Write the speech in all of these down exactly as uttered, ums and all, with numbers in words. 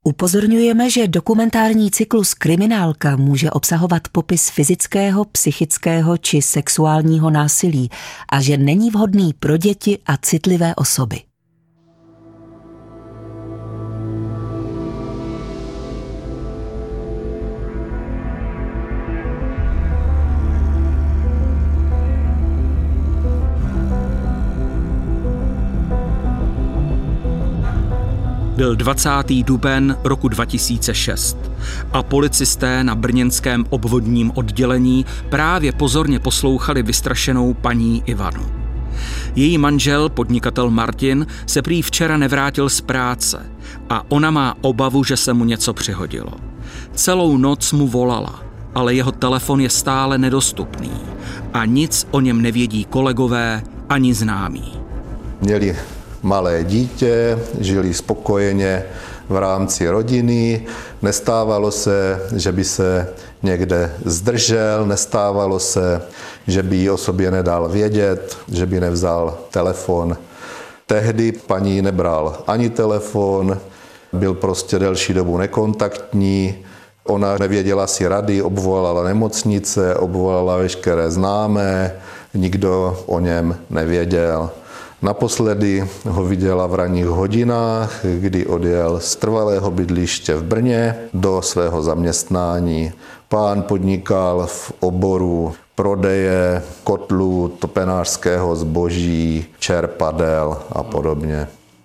Upozorňujeme, že dokumentární cyklus Kriminálka může obsahovat popis fyzického, psychického či sexuálního násilí a že není vhodný pro děti a citlivé osoby. Byl dvacátého dubna roku dva tisíce šest a policisté na brněnském obvodním oddělení právě pozorně poslouchali vystrašenou paní Ivanu. Její manžel, podnikatel Martin, se prý včera nevrátil z práce a ona má obavu, že se mu něco přihodilo. Celou noc mu volala, ale jeho telefon je stále nedostupný a nic o něm nevědí kolegové ani známí. Měli malé dítě, žili spokojeně v rámci rodiny, nestávalo se, že by se někde zdržel, nestávalo se, že by jí o sobě nedal vědět, že by nevzal telefon. Tehdy paní nebral ani telefon, byl prostě delší dobu nekontaktní, ona nevěděla si rady, obvolala nemocnice, obvolala veškeré známé, nikdo o něm nevěděl. Naposledy ho viděla v ranních hodinách, kdy odjel z trvalého bydliště v Brně do svého zaměstnání. Pán podnikal v oboru prodeje kotlů, topenářského zboží, čerpadel a podobně.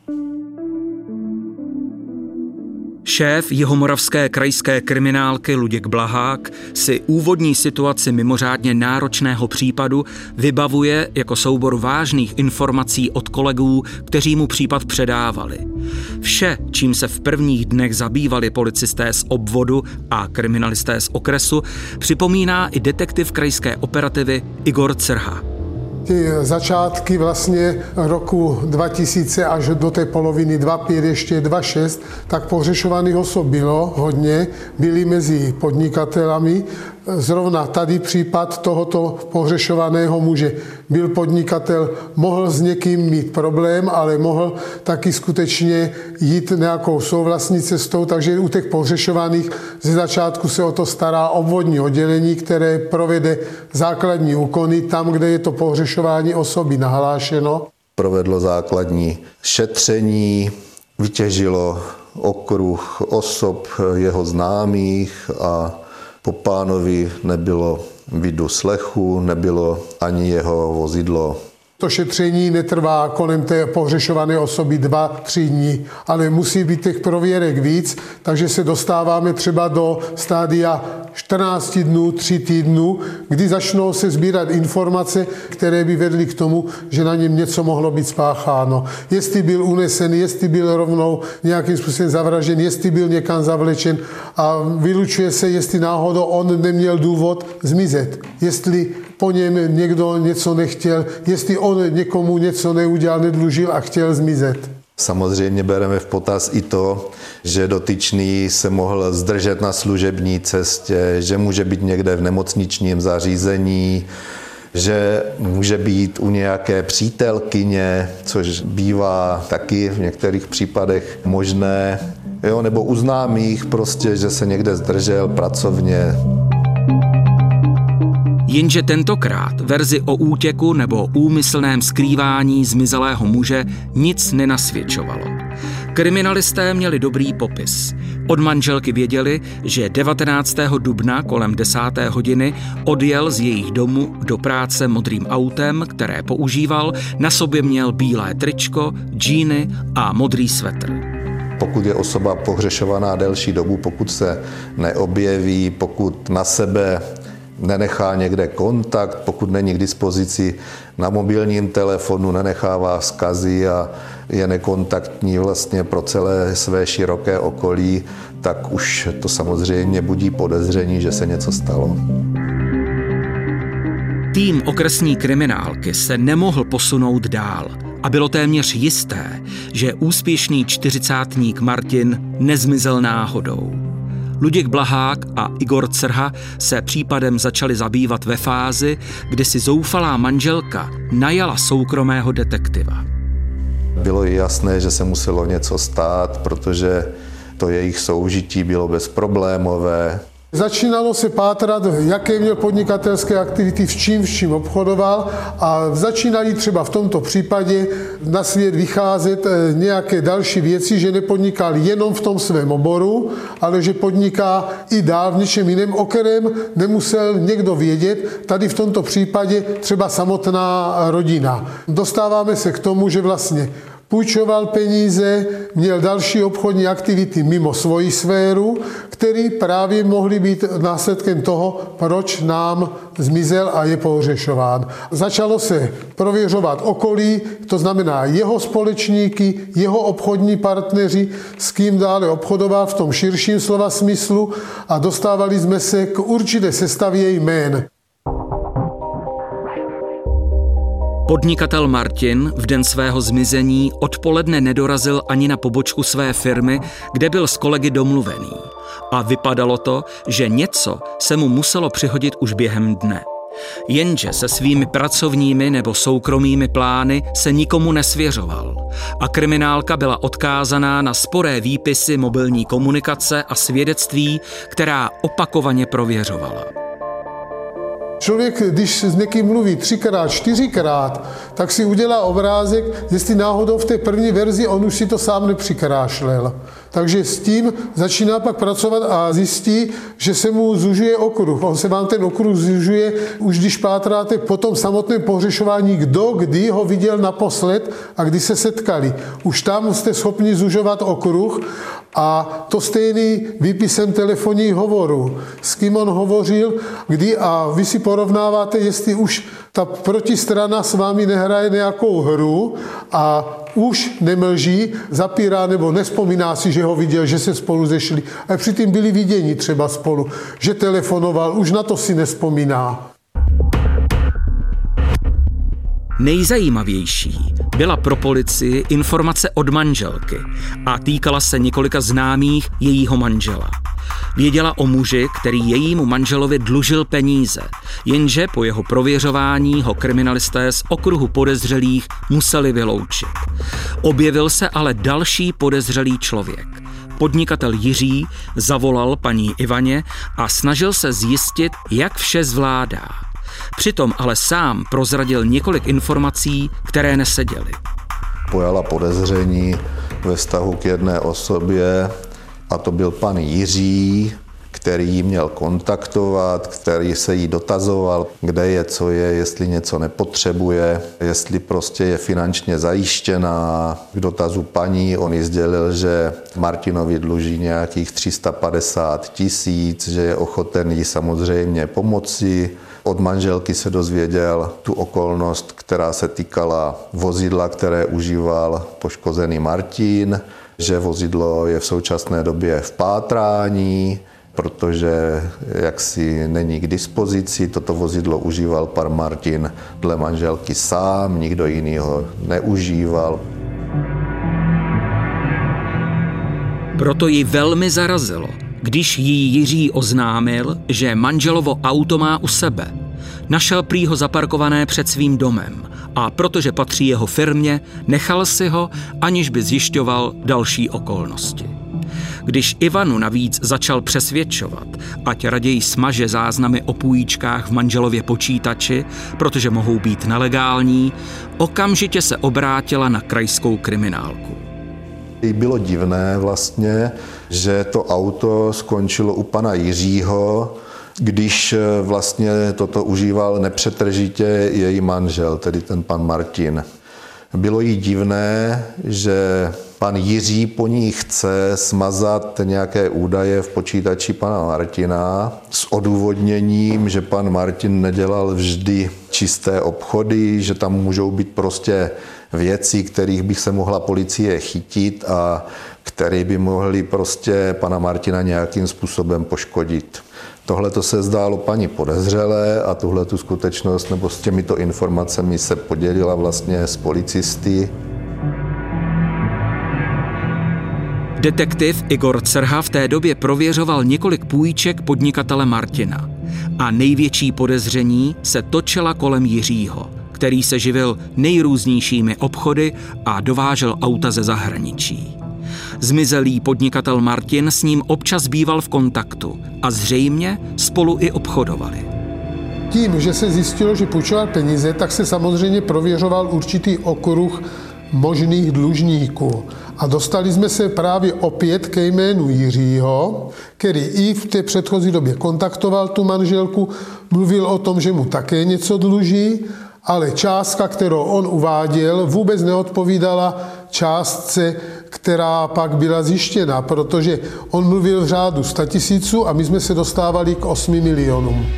Šéf jihomoravské krajské kriminálky Luděk Blahák si úvodní situaci mimořádně náročného případu vybavuje jako soubor vážných informací od kolegů, kteří mu případ předávali. Vše, čím se v prvních dnech zabývali policisté z obvodu a kriminalisté z okresu, připomíná i detektiv krajské operativy Igor Crha. Ty začátky vlastně roku dva tisíce až do té poloviny dva pět, ještě dva šest, tak pohřešovaných osob bylo hodně, byli mezi podnikatelami. Zrovna tady případ tohoto pohřešovaného muže. Byl podnikatel, mohl s někým mít problém, ale mohl taky skutečně jít nějakou souvlastní cestou, takže u těch pohřešovaných ze začátku se o to stará obvodní oddělení, které provede základní úkony tam, kde je to pohřešování osoby nahlášeno. Provedlo základní šetření, vytěžilo okruh osob jeho známých a po pánovi nebylo vidu slechu, nebylo ani jeho vozidlo. To šetření netrvá kolem té pohřešované osoby dva, tři dní, ale musí být těch prověrek víc, takže se dostáváme třeba do stádia čtrnáct dnů, tři týdnů, kdy začnou se sbírat informace, které by vedly k tomu, že na něm něco mohlo být spácháno. Jestli byl unesen, jestli byl rovnou nějakým způsobem zavražděn, jestli byl někam zavlečen a vylučuje se, jestli náhodou on neměl důvod zmizet. Jestli po něm někdo něco nechtěl, jestli on někomu něco neudělal, nedlužil a chtěl zmizet. Samozřejmě bereme v potaz i to, že dotyčný se mohl zdržet na služební cestě, že může být někde v nemocničním zařízení, že může být u nějaké přítelkyně, což bývá taky v některých případech možné, jo, nebo u známých prostě, že se někde zdržel pracovně. Jenže tentokrát verzi o útěku nebo úmyslném skrývání zmizelého muže nic nenasvědčovalo. Kriminalisté měli dobrý popis. Od manželky věděli, že devatenáctého dubna kolem desáté hodiny odjel z jejich domu do práce modrým autem, které používal, na sobě měl bílé tričko, džíny a modrý svetr. Pokud je osoba pohřešovaná delší dobu, pokud se neobjeví, pokud na sebe nenechá někde kontakt, pokud není k dispozici na mobilním telefonu, nenechává vzkazy a je nekontaktní vlastně pro celé své široké okolí, tak už to samozřejmě budí podezření, že se něco stalo. Tým okresní kriminálky se nemohl posunout dál a bylo téměř jisté, že úspěšný čtyřicátník Martin nezmizel náhodou. Luděk Blahák a Igor Crha se případem začali zabývat ve fázi, kdy si zoufalá manželka najala soukromého detektiva. Bylo jí jasné, že se muselo něco stát, protože to jejich soužití bylo bezproblémové. Začínalo se pátrat, jaké měl podnikatelské aktivity, v čím, v čím obchodoval a začínaly třeba v tomto případě na svět vycházet nějaké další věci, že nepodnikal jenom v tom svém oboru, ale že podniká i dál v něčem jiném, o kterém nemusel někdo vědět, tady v tomto případě třeba samotná rodina. Dostáváme se k tomu, že vlastně půjčoval peníze, měl další obchodní aktivity mimo svoji sféru, které právě mohly být následkem toho, proč nám zmizel a je pohřešován. Začalo se prověřovat okolí, to znamená jeho společníky, jeho obchodní partneři, s kým dále obchodoval v tom širším slova smyslu a dostávali jsme se k určité sestavě jmén. Podnikatel Martin v den svého zmizení odpoledne nedorazil ani na pobočku své firmy, kde byl s kolegy domluvený. A vypadalo to, že něco se mu muselo přihodit už během dne. Jenže se svými pracovními nebo soukromými plány se nikomu nesvěřoval a kriminálka byla odkázaná na sporé výpisy mobilní komunikace a svědectví, která opakovaně prověřovala. Člověk, když s někým mluví třikrát, čtyřikrát, tak si udělá obrázek, jestli náhodou v té první verzi on už si to sám nepřikrášlel. Takže s tím začíná pak pracovat a zjistí, že se mu zužuje okruh. On se vám ten okruh zužuje, už když pátráte po tom samotném pohřešování, kdo kdy ho viděl naposled a kdy se setkali. Už tam jste schopni zužovat okruh a to stejný výpisem telefonních hovorů. S kým on hovořil, kdy a vy si porovnáváte, jestli už ta protistrana s vámi nehraje nějakou hru a už nemlží, zapírá nebo nespomíná si, že ho viděl, že se spolu zešli. A předtím byli viděni třeba spolu, že telefonoval, už na to si nespomíná. Nejzajímavější byla pro policii informace od manželky a týkala se několika známých jejího manžela. Věděla o muži, který jejímu manželovi dlužil peníze, jenže po jeho prověřování ho kriminalisté z okruhu podezřelých museli vyloučit. Objevil se ale další podezřelý člověk. Podnikatel Jiří zavolal paní Ivaně a snažil se zjistit, jak vše zvládá. Přitom ale sám prozradil několik informací, které neseděly. Pojala podezření ve vztahu k jedné osobě, a to byl pan Jiří, který ji měl kontaktovat, který se jí dotazoval, kde je, co je, jestli něco nepotřebuje, jestli prostě je finančně zajištěná. K dotazu paní on jí sdělil, že Martinovi dluží nějakých tři sta padesát tisíc, že je ochoten jí samozřejmě pomoci. Od manželky se dozvěděl tu okolnost, která se týkala vozidla, které užíval poškozený Martin, že vozidlo je v současné době v pátrání, protože jaksi není k dispozici. Toto vozidlo užíval pan Martin dle manželky sám, nikdo jiný ho neužíval. Proto ji velmi zarazilo, když jí Jiří oznámil, že manželovo auto má u sebe. Našel prý ho zaparkované před svým domem a protože patří jeho firmě, nechal si ho, aniž by zjišťoval další okolnosti. Když Ivanu navíc začal přesvědčovat, ať raději smaže záznamy o půjčkách v manželově počítači, protože mohou být nelegální, okamžitě se obrátila na krajskou kriminálku. Bylo divné vlastně, že to auto skončilo u pana Jiřího, když vlastně toto užíval nepřetržitě její manžel, tedy ten pan Martin. Bylo jí divné, že pan Jiří po ní chce smazat nějaké údaje v počítači pana Martina s odůvodněním, že pan Martin nedělal vždy čisté obchody, že tam můžou být prostě věci, kterých by se mohla policie chytit a které by mohly prostě pana Martina nějakým způsobem poškodit. Tohle to se zdálo paní podezřelé a tuhle tu skutečnost nebo s těmito informacemi se podělila vlastně s policisty. Detektiv Igor Crha v té době prověřoval několik půjček podnikatele Martina a největší podezření se točila kolem Jiřího, který se živil nejrůznějšími obchody a dovážel auta ze zahraničí. Zmizelý podnikatel Martin s ním občas býval v kontaktu a zřejmě spolu i obchodovali. Tím, že se zjistilo, že půjčoval peníze, tak se samozřejmě prověřoval určitý okruh možných dlužníků. A dostali jsme se právě opět ke jménu Jiřího, který i v té předchozí době kontaktoval tu manželku, mluvil o tom, že mu také něco dluží, ale částka, kterou on uváděl, vůbec neodpovídala částce, která pak byla zjištěna, protože on mluvil v řádu sta tisíců a my jsme se dostávali k osmi milionům.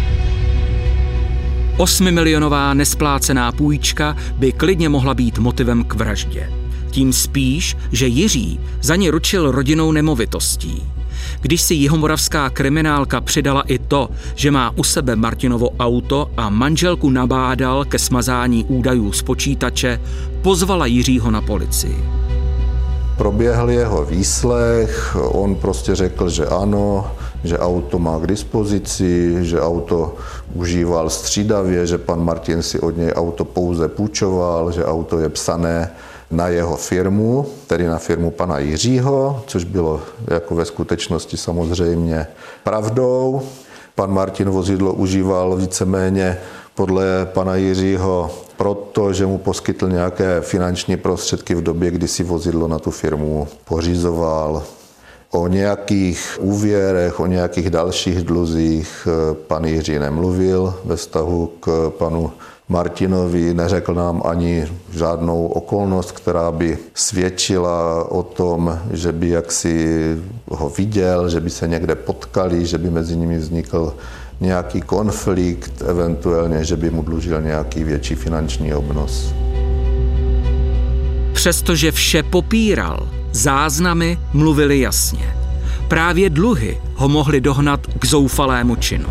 Osmimilionová nesplácená půjčka by klidně mohla být motivem k vraždě. Tím spíš, že Jiří za ně ručil rodinnou nemovitostí. Když si jihomoravská kriminálka přidala i to, že má u sebe Martinovo auto a manželku nabádal ke smazání údajů z počítače, pozvala Jiřího na policii. Proběhl jeho výslech, on prostě řekl, že ano, že auto má k dispozici, že auto užíval střídavě, že pan Martin si od něj auto pouze půjčoval, že auto je psané na jeho firmu, tedy na firmu pana Jiřího, což bylo jako ve skutečnosti samozřejmě pravdou. Pan Martin vozidlo užíval víceméně podle pana Jiřího proto, že mu poskytl nějaké finanční prostředky v době, kdy si vozidlo na tu firmu pořizoval. O nějakých úvěrech, o nějakých dalších dluzích pan Jiří nemluvil ve vztahu k panu Martinovi, neřekl nám ani žádnou okolnost, která by svědčila o tom, že by jaksi ho viděl, že by se někde potkali, že by mezi nimi vznikl nějaký konflikt, eventuálně, že by mu dlužil nějaký větší finanční obnos. Přestože vše popíral, záznamy mluvily jasně. Právě dluhy ho mohly dohnat k zoufalému činu.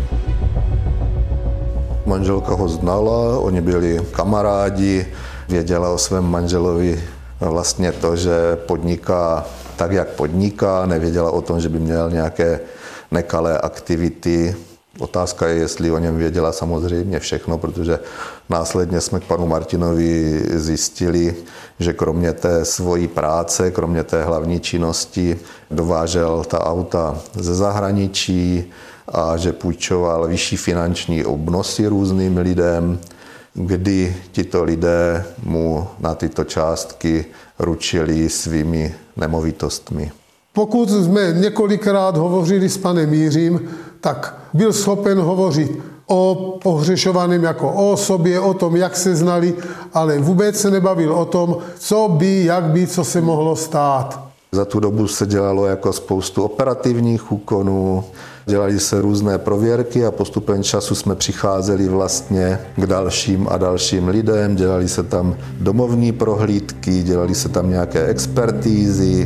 Manželka ho znala, oni byli kamarádi, věděla o svém manželovi vlastně to, že podniká tak, jak podniká, nevěděla o tom, že by měl nějaké nekalé aktivity. Otázka je, jestli o něm věděla samozřejmě všechno, protože následně jsme k panu Martinovi zjistili, že kromě té svojí práce, kromě té hlavní činnosti, dovážel ta auta ze zahraničí a že půjčoval vyšší finanční obnosy různým lidem, kdy tito lidé mu na tyto částky ručili svými nemovitostmi. Pokud jsme několikrát hovořili s panem Jiřím, tak byl schopen hovořit o pohřešovaném jako o osobě, o tom, jak se znali, ale vůbec se nebavil o tom, co by, jak by, co se mohlo stát. Za tu dobu se dělalo jako spoustu operativních úkonů, dělali se různé prověrky a postupem času jsme přicházeli vlastně k dalším a dalším lidem, dělali se tam domovní prohlídky, dělali se tam nějaké expertízy.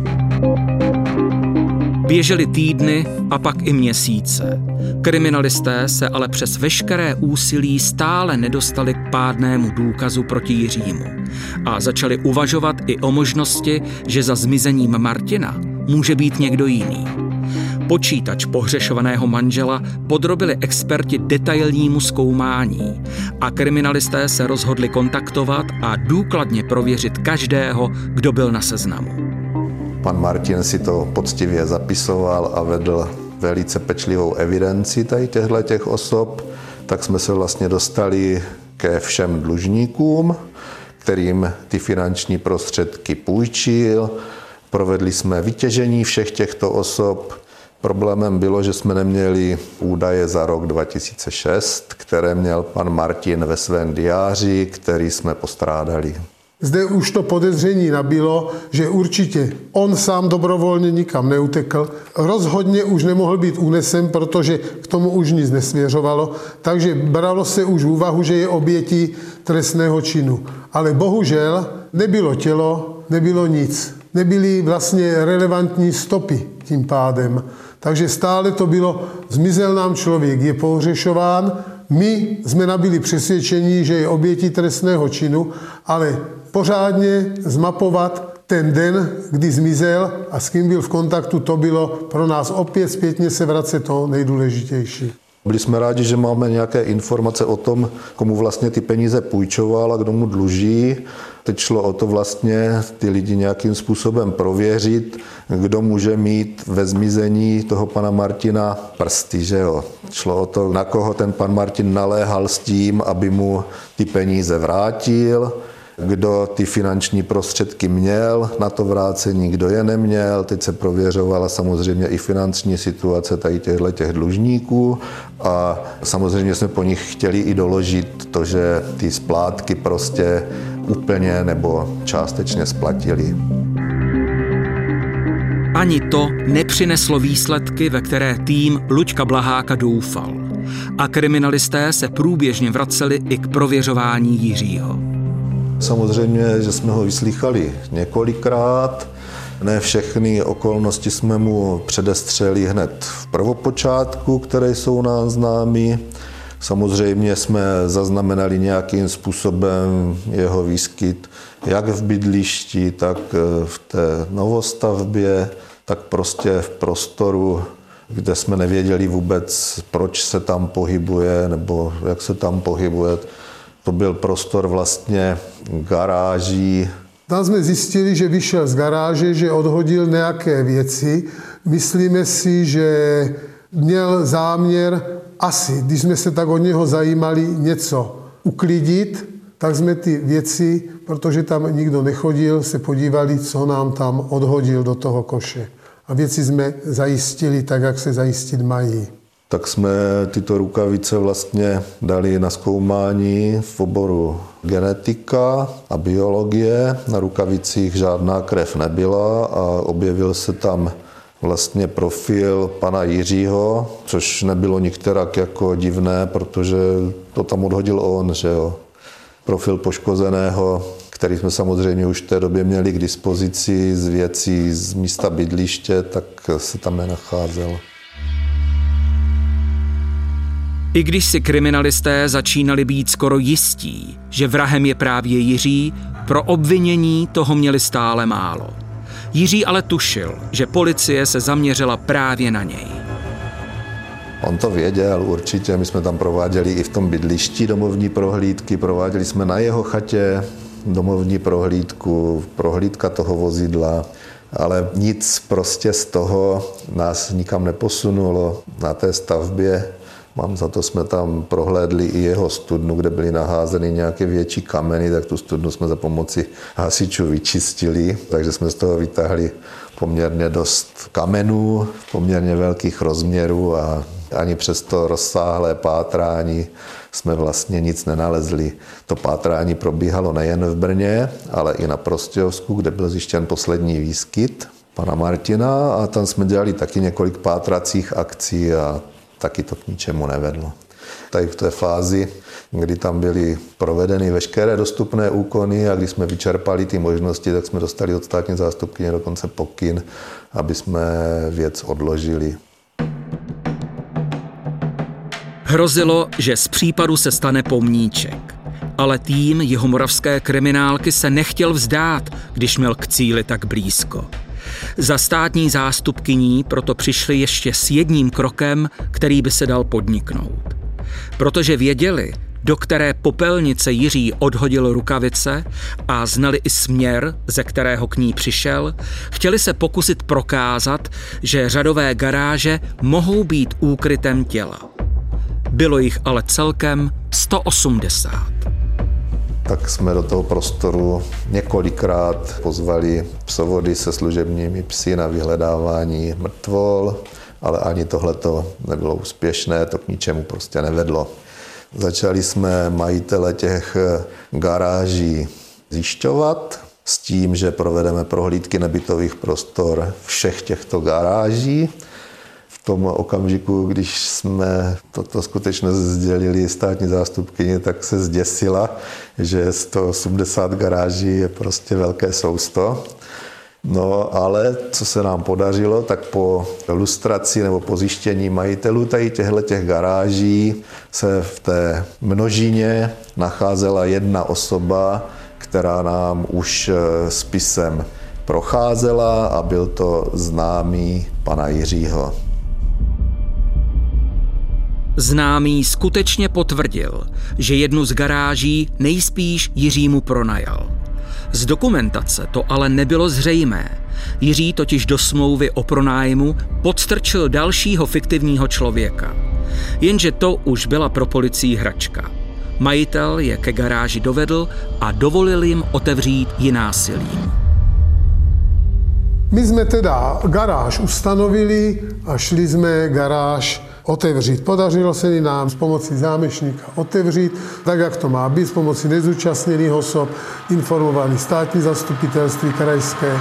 Běžely týdny a pak i měsíce. Kriminalisté se ale přes veškeré úsilí stále nedostali k pádnému důkazu proti Jiřímu a začali uvažovat i o možnosti, že za zmizením Martina může být někdo jiný. Počítač pohřešovaného manžela podrobili experti detailnímu zkoumání a kriminalisté se rozhodli kontaktovat a důkladně prověřit každého, kdo byl na seznamu. Pan Martin si to poctivě zapisoval a vedl velice pečlivou evidenci tady těchto osob, tak jsme se vlastně dostali ke všem dlužníkům, kterým ty finanční prostředky půjčil. Provedli jsme vytěžení všech těchto osob. Problémem bylo, že jsme neměli údaje za rok dva tisíce šest, které měl pan Martin ve svém diáři, který jsme postrádali. Zde už to podezření nabilo, že určitě on sám dobrovolně nikam neutekl, rozhodně už nemohl být únesen, protože k tomu už nic nesvěřovalo, takže bralo se už v úvahu, že je obětí trestného činu. Ale bohužel nebylo tělo, nebylo nic. Nebyly vlastně relevantní stopy tím pádem. Takže stále to bylo, zmizel nám člověk, je pohřešován, my jsme nabili přesvědčení, že je obětí trestného činu, ale pořádně zmapovat ten den, kdy zmizel a s kým byl v kontaktu, to bylo pro nás opět zpětně se vracet to nejdůležitější. Byli jsme rádi, že máme nějaké informace o tom, komu vlastně ty peníze půjčoval a kdo mu dluží. Teď šlo o to vlastně ty lidi nějakým způsobem prověřit, kdo může mít ve zmizení toho pana Martina prsty, že jo. Šlo o to, na koho ten pan Martin naléhal s tím, aby mu ty peníze vrátil, kdo ty finanční prostředky měl na to vrácení, kdo je neměl. Teď se prověřovala samozřejmě i finanční situace tady těchto těch dlužníků a samozřejmě jsme po nich chtěli i doložit to, že ty splátky prostě úplně nebo částečně splatili. Ani to nepřineslo výsledky, ve které tým Luďka Blaháka doufal. A kriminalisté se průběžně vraceli i k prověřování Jiřího. Samozřejmě, že jsme ho vyslýchali několikrát. Ne všechny okolnosti jsme mu předestřeli hned v prvopočátku, které jsou nám známy. Samozřejmě jsme zaznamenali nějakým způsobem jeho výskyt jak v bydlišti, tak v té novostavbě, tak prostě v prostoru, kde jsme nevěděli vůbec, proč se tam pohybuje nebo jak se tam pohybuje. To byl prostor vlastně garáží. Tam jsme zjistili, že vyšel z garáže, že odhodil nějaké věci. Myslíme si, že měl záměr asi, když jsme se tak od něho zajímali, něco uklidit, tak jsme ty věci, protože tam nikdo nechodil, se podívali, co nám tam odhodil do toho koše. A věci jsme zajistili tak, jak se zajistit mají. Tak jsme tyto rukavice vlastně dali na zkoumání v oboru genetika a biologie. Na rukavicích žádná krev nebyla a objevil se tam vlastně profil pana Jiřího, což nebylo nikterak jako divné, protože to tam odhodil on, že jo. Profil poškozeného, který jsme samozřejmě už v té době měli k dispozici z věcí z místa bydliště, tak se tam nenacházel. I když si kriminalisté začínali být skoro jistí, že vrahem je právě Jiří, pro obvinění toho měli stále málo. Jiří ale tušil, že policie se zaměřila právě na něj. On to věděl určitě, my jsme tam prováděli i v tom bydlišti domovní prohlídky, prováděli jsme na jeho chatě domovní prohlídku, prohlídka toho vozidla, ale nic prostě z toho nás nikam neposunulo na té stavbě. Mám za to, jsme tam prohlédli i jeho studnu, kde byly naházeny nějaké větší kameny, tak tu studnu jsme za pomoci hasičů vyčistili, takže jsme z toho vytáhli poměrně dost kamenů, poměrně velkých rozměrů a ani přes to rozsáhlé pátrání jsme vlastně nic nenalezli. To pátrání probíhalo nejen v Brně, ale i na Prostějovsku, kde byl zjištěn poslední výskyt pana Martina a tam jsme dělali taky několik pátracích akcí a taky to k ničemu nevedlo. Tady v té fázi, kdy tam byly provedeny veškeré dostupné úkony a když jsme vyčerpali ty možnosti, tak jsme dostali od státní zástupkyně dokonce pokyn, aby jsme věc odložili. Hrozilo, že z případu se stane pomníček. Ale tým jihomoravské kriminálky se nechtěl vzdát, když měl k cíli tak blízko. Za státní zástupkyní proto přišli ještě s jedním krokem, který by se dal podniknout. Protože věděli, do které popelnice Jiří odhodil rukavice a znali i směr, ze kterého k ní přišel, chtěli se pokusit prokázat, že řadové garáže mohou být úkrytem těla. Bylo jich ale celkem sto osmdesát. Tak jsme do toho prostoru několikrát pozvali psovody se služebními psy na vyhledávání mrtvol, ale ani tohleto nebylo úspěšné, to k ničemu prostě nevedlo. Začali jsme majitele těch garáží zjišťovat s tím, že provedeme prohlídky nebytových prostor všech těchto garáží. V tom okamžiku, když jsme toto skutečně sdělili státní zástupkyni, tak se zděsila, že sto osmdesát garáží je prostě velké sousto. No ale co se nám podařilo, tak po lustraci nebo po zjištění majitelů tady těchto garáží se v té množině nacházela jedna osoba, která nám už spisem procházela a byl to známý pana Jiřího. Známý skutečně potvrdil, že jednu z garáží nejspíš Jiřímu pronajal. Z dokumentace to ale nebylo zřejmé. Jiří totiž do smlouvy o pronájmu podstrčil dalšího fiktivního člověka. Jenže to už byla pro policii hračka. Majitel je ke garáži dovedl a dovolil jim otevřít ji násilím. My jsme teda garáž ustanovili a šli jsme garáž otevřít. Podařilo se nám s pomocí zámečníka otevřít, tak jak to má být, s pomocí nezúčastněných osob, informovali státní zastupitelství krajské.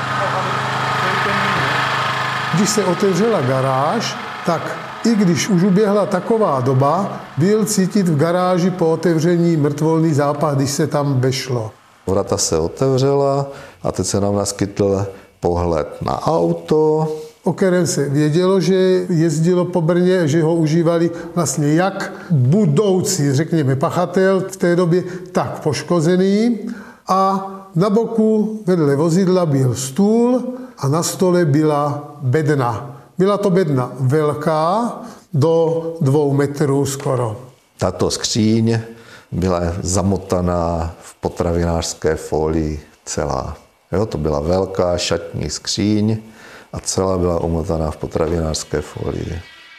Když se otevřela garáž, tak i když už uběhla taková doba, byl cítit v garáži po otevření mrtvolný zápach, když se tam vešlo. Vrata se otevřela a teď se nám naskytl pohled na auto, o kterém se vědělo, že jezdilo po Brně, že ho užívali vlastně jak budoucí, řekněme, pachatel v té době, tak poškozený. A na boku vedle vozidla byl stůl a na stole byla bedna. Byla to bedna velká, do dvou metrů skoro. Tato skříň byla zamotaná v potravinářské folii celá. Jo, to byla velká šatní skříň a celá byla umotaná v potravinářské folii.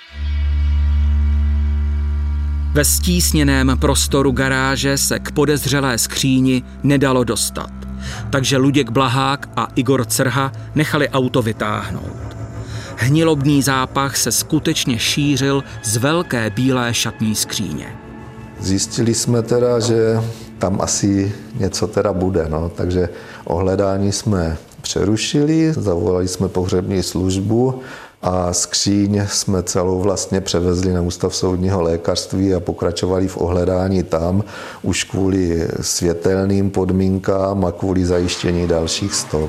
Ve stísněném prostoru garáže se k podezřelé skříni nedalo dostat, takže Luděk Blahák a Igor Crha nechali auto vytáhnout. Hnilobný zápach se skutečně šířil z velké bílé šatní skříně. Zjistili jsme teda, že tam asi něco teda bude, no, takže ohledání jsme přerušili, zavolali jsme pohřební službu a skříň jsme celou vlastně převezli na Ústav soudního lékařství a pokračovali v ohledání tam už kvůli světelným podmínkám a kvůli zajištění dalších stop.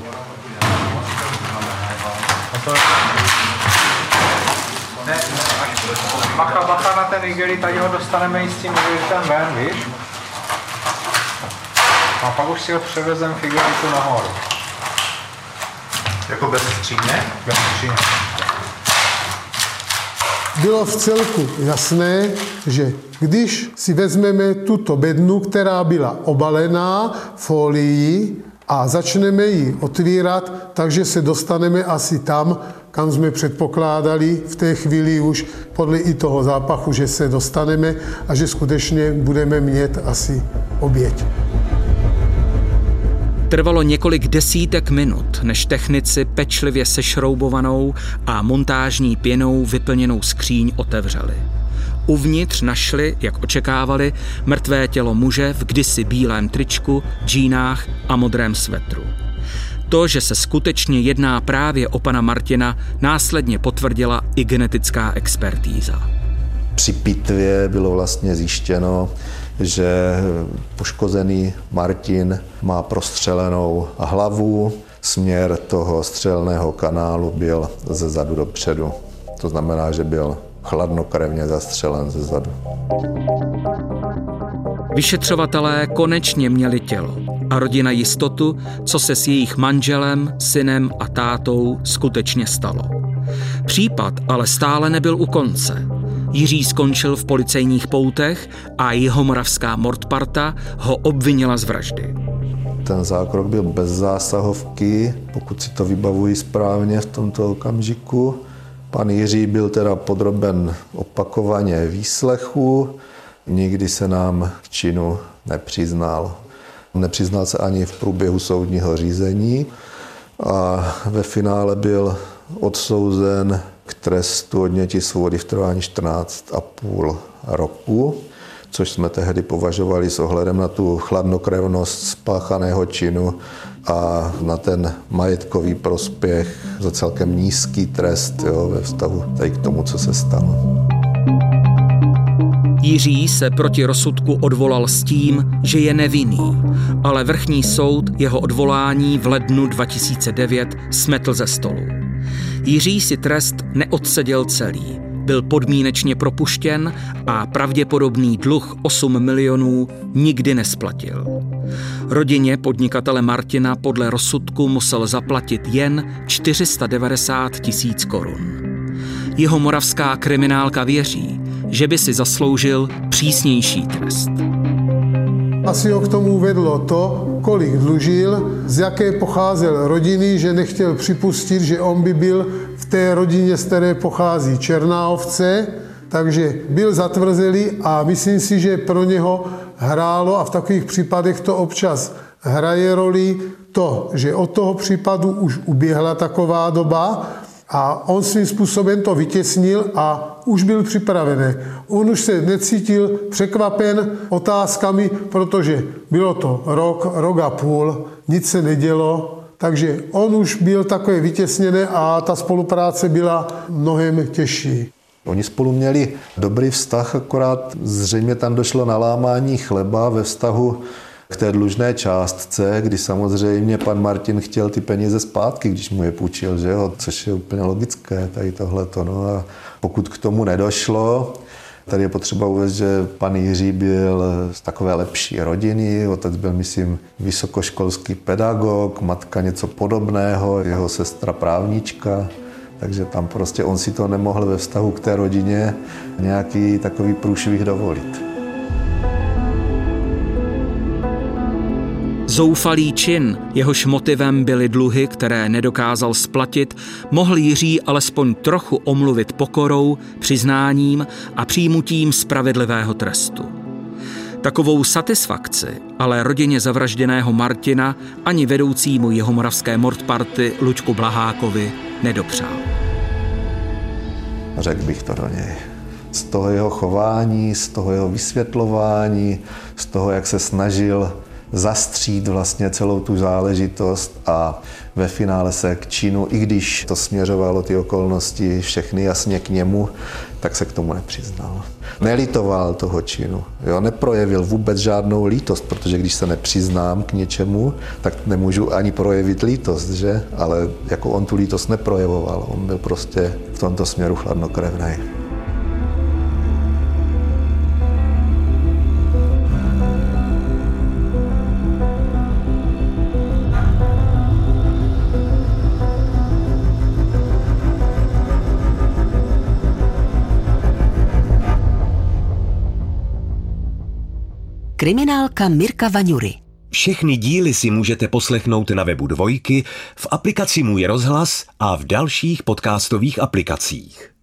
Bacha, bacha na ten igelit, tady ho dostaneme i s tím igelitem ven, víš? A pak už si ho převezem v igelitu nahoru. Jako bez skříně? Bez skříně. Bylo v celku jasné, že když si vezmeme tuto bednu, která byla obalená folií a začneme ji otvírat, takže se dostaneme asi tam, kam jsme předpokládali v té chvíli už podle i toho zápachu, že se dostaneme a že skutečně budeme mít asi oběť. Trvalo několik desítek minut, než technici pečlivě sešroubovanou a montážní pěnou vyplněnou skříň otevřeli. Uvnitř našli, jak očekávali, mrtvé tělo muže v kdysi bílém tričku, džínách a modrém svetru. To, že se skutečně jedná právě o pana Martina, následně potvrdila i genetická expertíza. Při pitvě bylo vlastně zjištěno, že poškozený Martin má prostřelenou hlavu. Směr toho střelného kanálu byl ze zadu dopředu. To znamená, že byl chladnokrevně zastřelen ze zadu. Vyšetřovatelé konečně měli tělo a rodina jistotu, co se s jejich manželem, synem a tátou skutečně stalo. Případ ale stále nebyl u konce. Jiří skončil v policejních poutech a jihomoravská mordparta ho obvinila z vraždy. Ten zákrok byl bez zásahovky, pokud si to vybavuji správně v tomto okamžiku. Pan Jiří byl teda podroben opakovaně výslechu, nikdy se nám k činu nepřiznal. Nepřiznal se ani v průběhu soudního řízení a ve finále byl odsouzen k trestu odnětí svobody v trvání čtrnáct a půl roku, což jsme tehdy považovali s ohledem na tu chladnokrevnost spáchaného činu a na ten majetkový prospěch za celkem nízký trest, jo, ve vztahu tady k tomu, co se stalo. Jiří se proti rozsudku odvolal s tím, že je nevinný, ale vrchní soud jeho odvolání v lednu dva tisíce devět smetl ze stolu. Jiří si trest neodseděl celý, byl podmínečně propuštěn a pravděpodobný dluh osm milionů nikdy nesplatil. Rodině podnikatele Martina podle rozsudku musel zaplatit jen čtyři sta devadesát tisíc korun. Jihomoravská kriminálka věří, že by si zasloužil přísnější trest. Asi ho k tomu vedlo to, kolik dlužil, z jaké pocházel rodiny, že nechtěl připustit, že on by byl v té rodině, z které pochází černá ovce, takže byl zatvrzelý a myslím si, že pro něho hrálo, a v takových případech to občas hraje roli, to, že od toho případu už uběhla taková doba a on svým způsobem to vytěsnil a už byl připravený. On už se necítil překvapen otázkami, protože bylo to rok, rok a půl, nic se nedělo, takže on už byl takový vytěsněný a ta spolupráce byla mnohem těžší. Oni spolu měli dobrý vztah, akorát zřejmě tam došlo na lámání chleba ve vztahu k té dlužné částce, kdy samozřejmě pan Martin chtěl ty peníze zpátky, když mu je půjčil, že jo? Což je úplně logické, tady tohleto. No a pokud k tomu nedošlo, tady je potřeba uvést, že pan Jiří byl z takové lepší rodiny, otec byl, myslím, vysokoškolský pedagog, matka něco podobného, jeho sestra právnička, takže tam prostě on si to nemohl ve vztahu k té rodině nějaký takový průšvih dovolit. Zoufalý čin, jehož motivem byly dluhy, které nedokázal splatit, mohl Jiří alespoň trochu omluvit pokorou, přiznáním a přijmutím spravedlivého trestu. Takovou satisfakci ale rodině zavražděného Martina ani vedoucímu jihomoravské mordparty Luďku Blahákovi nedopřál. Řekl bych to do něj. Z toho jeho chování, z toho jeho vysvětlování, z toho, jak se snažil zastřít vlastně celou tu záležitost a ve finále se k činu, i když to směřovalo ty okolnosti všechny jasně k němu, tak se k tomu nepřiznal. Nelitoval toho činu, jo? Neprojevil vůbec žádnou lítost, protože když se nepřiznám k něčemu, tak nemůžu ani projevit lítost, že? Ale jako on tu lítost neprojevoval, on byl prostě v tomto směru chladnokrevnej. Kriminálka Mirka Vaňury. Všechny díly si můžete poslechnout na webu Dvojky, v aplikaci Můj rozhlas a v dalších podcastových aplikacích.